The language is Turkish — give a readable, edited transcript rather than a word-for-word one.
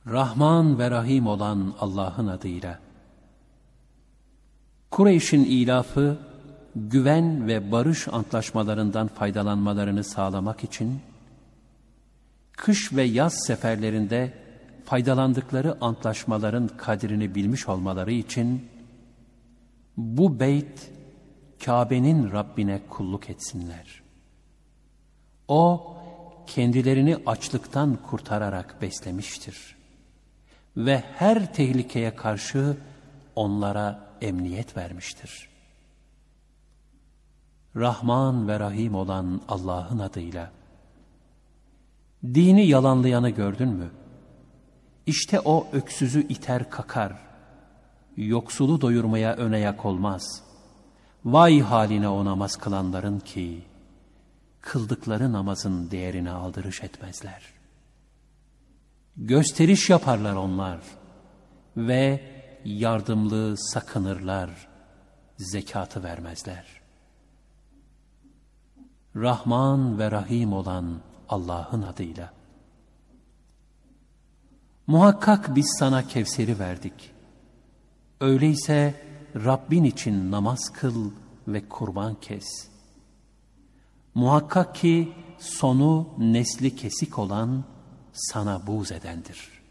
Rahman ve Rahim olan Allah'ın adıyla. Kureyş'in ilafı, güven ve barış antlaşmalarından faydalanmalarını sağlamak için, kış ve yaz seferlerinde faydalandıkları antlaşmaların kadrini bilmiş olmaları için, bu beyt, Kabe'nin Rabbine kulluk etsinler. O, kendilerini açlıktan kurtararak beslemiştir. Ve her tehlikeye karşı onlara emniyet vermiştir. Rahman ve Rahim olan Allah'ın adıyla. Dini yalanlayanı gördün mü? İşte o öksüzü iter kakar, yoksulu doyurmaya ön ayak olmaz. Vay haline o namaz kılanların ki, kıldıkları namazın değerine aldırış etmezler. Gösteriş yaparlar onlar ve yardımlı sakınırlar, zekatı vermezler. Rahman ve Rahim olan Allah'ın adıyla. Muhakkak biz sana Kevser'i verdik. Öyleyse Rabbin için namaz kıl ve kurban kes. Muhakkak ki sonu nesli kesik olan sana buğz edendir.